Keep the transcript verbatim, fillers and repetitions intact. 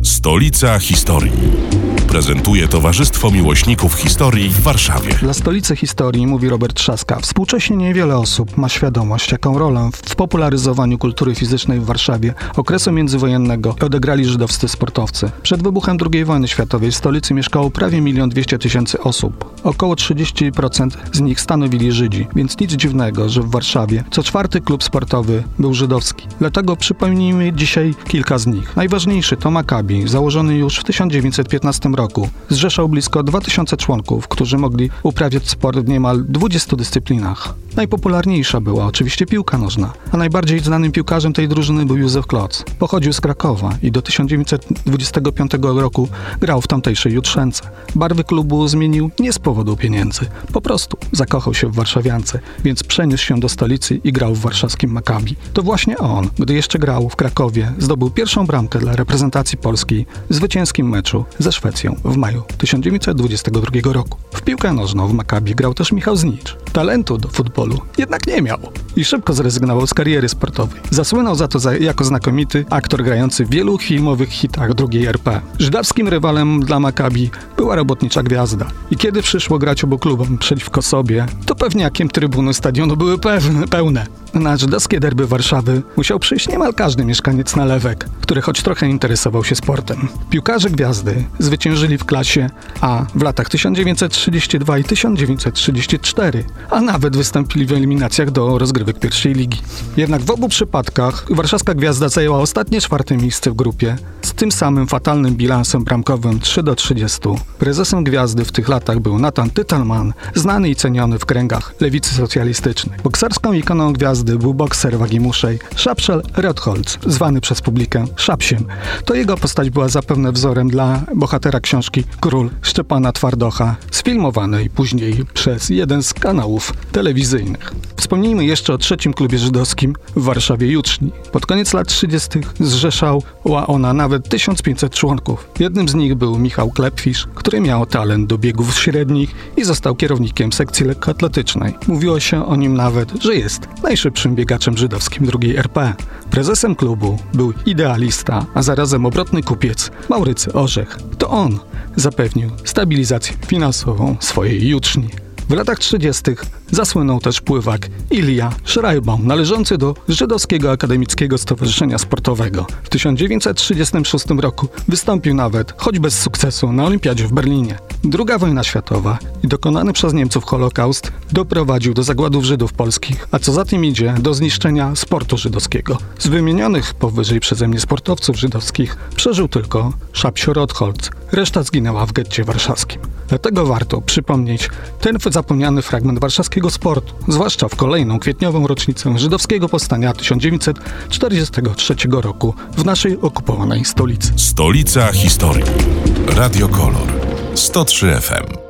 Stolica historii. Prezentuje Towarzystwo Miłośników Historii w Warszawie. Dla Stolicy Historii, mówi Robert Trzaska, współcześnie niewiele osób ma świadomość, jaką rolę w popularyzowaniu kultury fizycznej w Warszawie okresu międzywojennego odegrali żydowscy sportowcy. Przed wybuchem drugiej wojny światowej w stolicy mieszkało prawie milion dwieście tysięcy osób. Około trzydzieści procent z nich stanowili Żydzi, więc nic dziwnego, że w Warszawie co czwarty klub sportowy był żydowski. Dlatego przypomnijmy dzisiaj kilka z nich. Najważniejszy to Maccabi, założony już w tysiąc dziewięćset piętnastym roku. Zrzeszał blisko dwa tysiące członków, którzy mogli uprawiać sport w niemal dwudziestu dyscyplinach. Najpopularniejsza była oczywiście piłka nożna, a najbardziej znanym piłkarzem tej drużyny był Józef Klotz. Pochodził z Krakowa i do tysiąc dziewięćset dwudziestego piątego roku grał w tamtejszej Jutrzence. Barwy klubu zmienił nie z powodu pieniędzy, po prostu zakochał się w warszawiance, więc przeniósł się do stolicy i grał w warszawskim Maccabi. To właśnie on, gdy jeszcze grał w Krakowie, zdobył pierwszą bramkę dla reprezentacji Polski w zwycięskim meczu ze Szwecją w maju tysiąc dziewięćset dwudziestego drugiego roku. W piłkę nożną w Maccabi grał też Michał Znicz. Talentu do futbolu jednak nie miał i szybko zrezygnował z kariery sportowej. Zasłynął za to za, jako znakomity aktor grający w wielu filmowych hitach drugiej R P. Żydowskim rywalem dla Maccabi była Robotnicza Gwiazda. I kiedy przyszło grać obu klubom przeciwko sobie, to pewniakiem trybuny stadionu były pewne, pełne. Na żydowskie derby Warszawy musiał przyjść niemal każdy mieszkaniec nalewek, który choć trochę interesował się sportem. Piłkarze Gwiazdy zwyciężyli w klasie A w latach tysiąc dziewięćset trzydziesty drugi i tysiąc dziewięćset trzydziesty czwarty, a nawet wystąpili w eliminacjach do rozgrywek pierwszej ligi. Jednak w obu przypadkach warszawska Gwiazda zajęła ostatnie czwarte miejsce w grupie z tym samym fatalnym bilansem bramkowym trzy do trzydziestu. Prezesem Gwiazdy w tych latach był Natan Tytelman, znany i ceniony w kręgach lewicy socjalistycznej. Bokserską ikoną Gwiazdy był bokser wagi muszej Szapszel Rotholz, zwany przez publikę Szapsiem. To jego postać była zapewne wzorem dla bohatera książki Król Szczepana Twardocha, sfilmowanej później przez jeden z kanałów telewizyjnych. Wspomnijmy jeszcze o trzecim klubie żydowskim w Warszawie Juczni. Pod koniec lat trzydziestych zrzeszała ona nawet tysiąc pięćset członków. Jednym z nich był Michał Klepfisz, który miał talent do biegów średnich i został kierownikiem sekcji lekkoatletycznej. Mówiło się o nim nawet, że jest najszybszym biegaczem żydowskim drugiej R P. Prezesem klubu był idealista, a zarazem obrotny kupiec Maurycy Orzech. To on zapewnił stabilizację finansową swojej Juczni. W latach trzydziestych zasłynął też pływak Ilja Schreibaum, należący do Żydowskiego Akademickiego Stowarzyszenia Sportowego. W tysiąc dziewięćset trzydziestym szóstym roku wystąpił nawet, choć bez sukcesu, na Olimpiadzie w Berlinie. Druga wojna światowa i dokonany przez Niemców Holokaust doprowadził do zagładów Żydów polskich, a co za tym idzie, do zniszczenia sportu żydowskiego. Z wymienionych powyżej przeze mnie sportowców żydowskich przeżył tylko Szapsio Rotholz. Reszta zginęła w getcie warszawskim. Dlatego warto przypomnieć ten zapomniany fragment warszawskiego sportu, zwłaszcza w kolejną kwietniową rocznicę żydowskiego powstania tysiąc dziewięćset czterdziestego trzeciego roku w naszej okupowanej stolicy. Stolica historii. Radio Kolor sto trzy F M.